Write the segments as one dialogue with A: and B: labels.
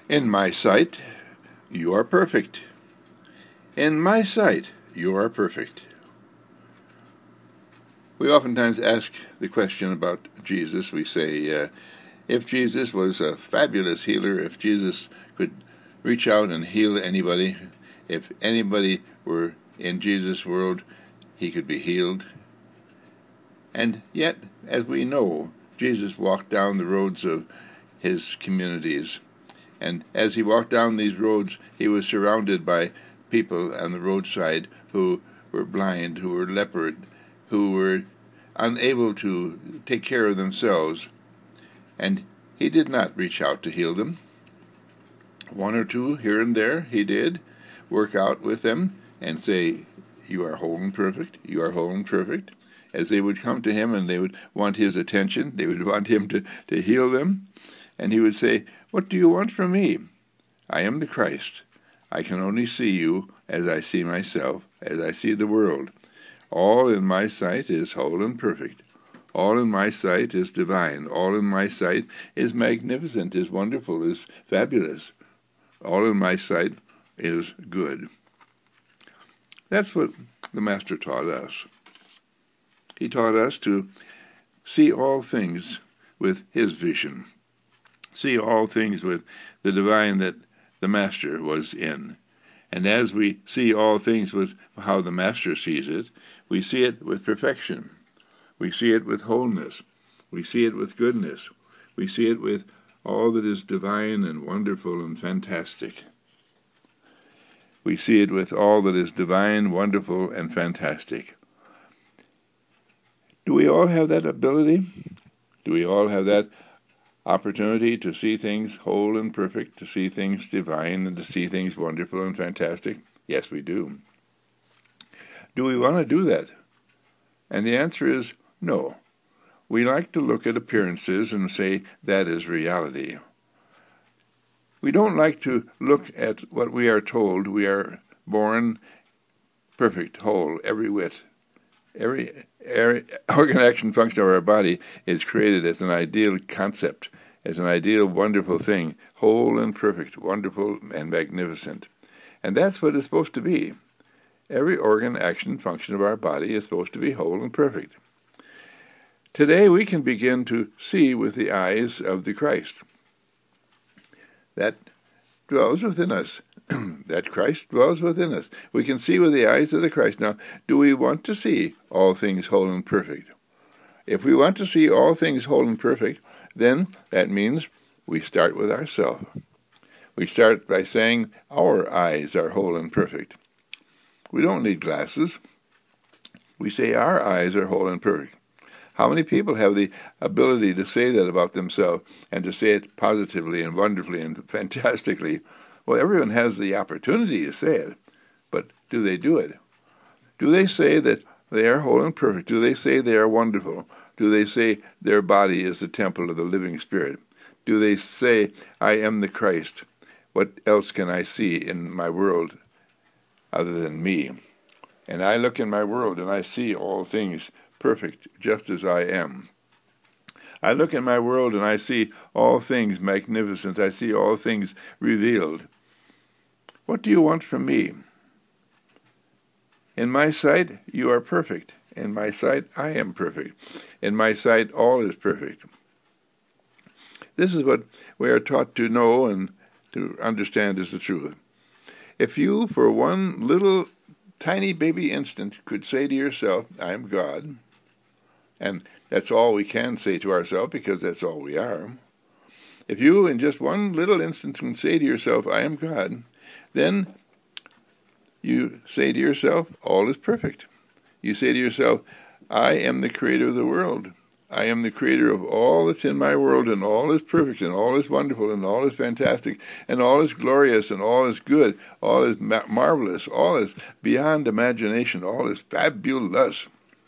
A: In my sight, you are perfect. In my sight, you are perfect. We oftentimes ask the question about Jesus. We say, if Jesus was a fabulous healer, if Jesus could reach out and heal anybody, if anybody were in Jesus' world, he could be healed. And yet, as we know, Jesus walked down the roads of his communities. And as he walked down these roads, he was surrounded by people on the roadside who were blind, who were leopard, who were unable to take care of themselves. And he did not reach out to heal them. One or two here and there he did work out with them and say, "You are whole and perfect, you are whole and perfect." As they would come to him and they would want his attention, they would want him to heal them. And he would say, "What do you want from me? I am the Christ. I can only see you as I see myself, as I see the world. All in my sight is whole and perfect. All in my sight is divine. All in my sight is magnificent, is wonderful, is fabulous. All in my sight is good." That's what the Master taught us. He taught us to see all things with his vision. See all things with the divine that the Master was in. And as we see all things with how the Master sees it, we see it with perfection. We see it with wholeness. We see it with goodness. We see it with all that is divine and wonderful and fantastic. We see it with all that is divine, wonderful, and fantastic. Do we all have that ability? Do we all have that opportunity to see things whole and perfect, to see things divine, and to see things wonderful and fantastic? Yes, we do. Do we want to do that? And the answer is no. We like to look at appearances and say that is reality. We don't like to look at what we are told. We are born perfect, whole, every whit. Every organ, action, function of our body is created as an ideal concept, as an ideal, wonderful thing, whole and perfect, wonderful and magnificent. And that's what it's supposed to be. Every organ, action, function of our body is supposed to be whole and perfect. Today we can begin to see with the eyes of the Christ. That dwells within us. That Christ dwells within us. We can see with the eyes of the Christ. Now, do we want to see all things whole and perfect? If we want to see all things whole and perfect, then that means we start with ourselves. We start by saying our eyes are whole and perfect. We don't need glasses. We say our eyes are whole and perfect. How many people have the ability to say that about themselves and to say it positively and wonderfully and fantastically? Well, everyone has the opportunity to say it, but do they do it? Do they say that they are whole and perfect? Do they say they are wonderful? Do they say their body is the temple of the living Spirit? Do they say, "I am the Christ. What else can I see in my world other than me? And I look in my world and I see all things perfect just as I am. I look in my world and I see all things magnificent. I see all things revealed. What do you want from me? In my sight, you are perfect. In my sight, I am perfect. In my sight, all is perfect." This is what we are taught to know and to understand is the truth. If you, for one little tiny baby instant, could say to yourself, "I am God," and that's all we can say to ourselves because that's all we are. If you, in just one little instant, can say to yourself, "I am God," then you say to yourself, all is perfect. You say to yourself, "I am the creator of the world. I am the creator of all that's in my world, and all is perfect, and all is wonderful, and all is fantastic, and all is glorious, and all is good, all is marvelous, all is beyond imagination, all is fabulous.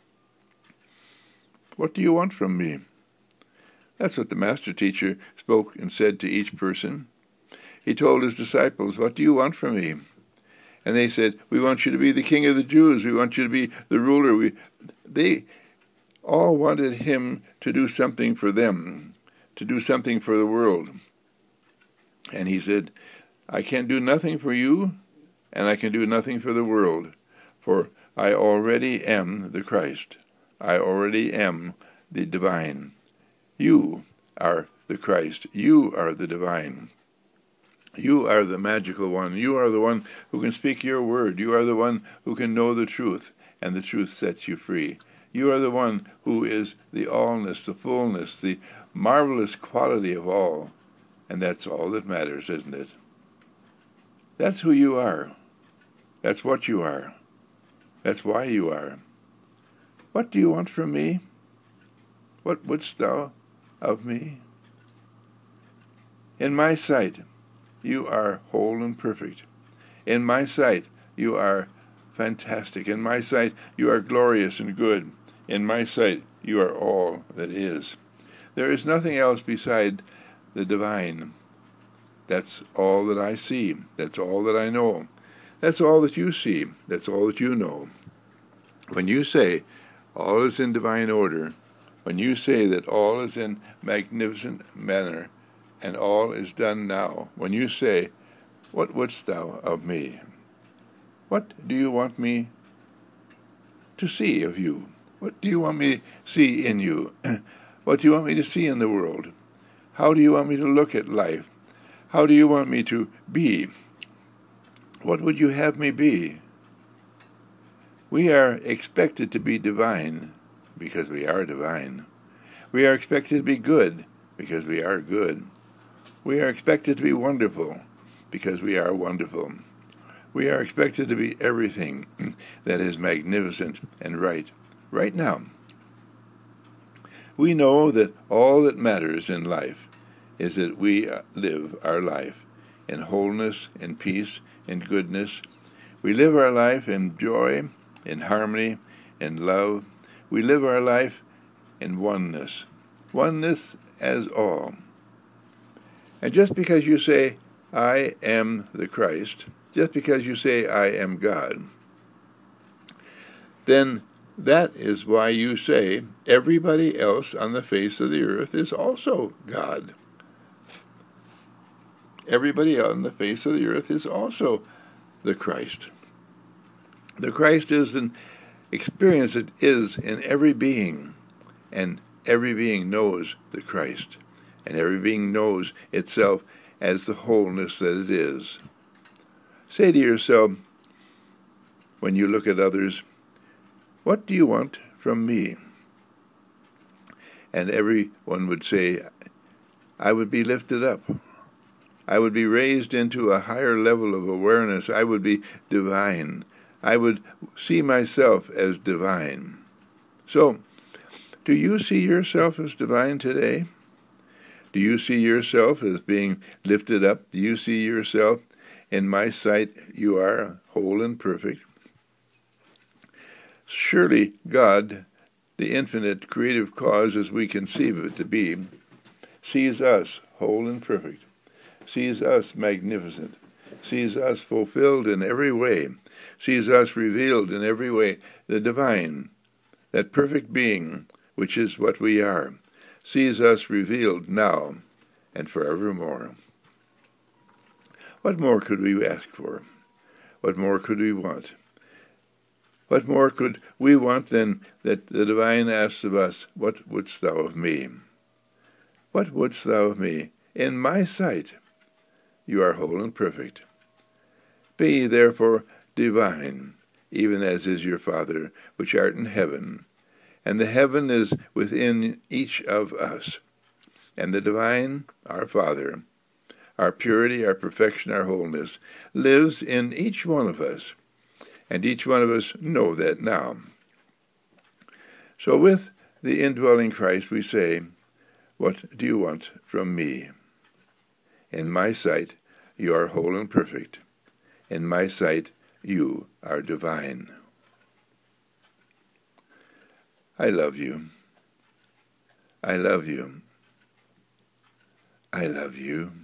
A: What do you want from me?" That's what the Master Teacher spoke and said to each person. He told his disciples, "What do you want from me?" And they said, "We want you to be the King of the Jews. We want you to be the ruler." They all wanted him to do something for them, to do something for the world. And he said, I can do nothing for you, and I can do nothing for the world, for I already am the Christ. I already am the divine. You are the Christ. You are the divine. You are the magical one. You are the one who can speak your word. You are the one who can know the truth, and the truth sets you free. You are the one who is the allness, the fullness, the marvelous quality of all. And that's all that matters, isn't it? That's who you are. That's what you are. That's why you are. What do you want from me? What wouldst thou of me? In my sight, you are whole and perfect. In my sight, you are fantastic. In my sight, you are glorious and good. In my sight, you are all that is. There is nothing else beside the divine. That's all that I see. That's all that I know. That's all that you see. That's all that you know. When you say all is in divine order, when you say that all is in magnificent manner, and all is done now, when you say, what wouldst thou of me? What do you want me to see of you? What do you want me to see in you? What do you want me to see in the world? How do you want me to look at life? How do you want me to be? What would you have me be? We are expected to be divine because we are divine. We are expected to be good because we are good. We are expected to be wonderful because we are wonderful. We are expected to be everything that is magnificent and right now. We know that all that matters in life is that we live our life in wholeness, in peace, in goodness. We live our life in joy, in harmony, in love. We live our life in oneness as all. And just because you say, I am the Christ, just because you say, I am God, then that is why you say everybody else on the face of the earth is also God. Everybody on the face of the earth is also the Christ. The Christ is an experience that is in every being, and every being knows the Christ, and every being knows itself as the wholeness that it is. Say to yourself, when you look at others, what do you want from me? And everyone would say, I would be lifted up. I would be raised into a higher level of awareness. I would be divine. I would see myself as divine. So, do you see yourself as divine today? Do you see yourself as being lifted up? Do you see yourself, in my sight, you are whole and perfect? Surely God, the infinite creative cause as we conceive it to be, sees us whole and perfect, sees us magnificent, sees us fulfilled in every way, sees us revealed in every way, the divine, that perfect being, which is what we are, sees us revealed now and forevermore. What more could we ask for? What more could we want? What more could we want than that the divine asks of us, what wouldst thou of me? What wouldst thou of me? In my sight, you are whole and perfect. Be therefore divine, even as is your Father, which art in heaven. And the heaven is within each of us. And the divine, our Father, our purity, our perfection, our wholeness, lives in each one of us. And each one of us know that now. So with the indwelling Christ we say, what do you want from me? In my sight, you are whole and perfect. In my sight, you are divine. I love you. I love you. I love you.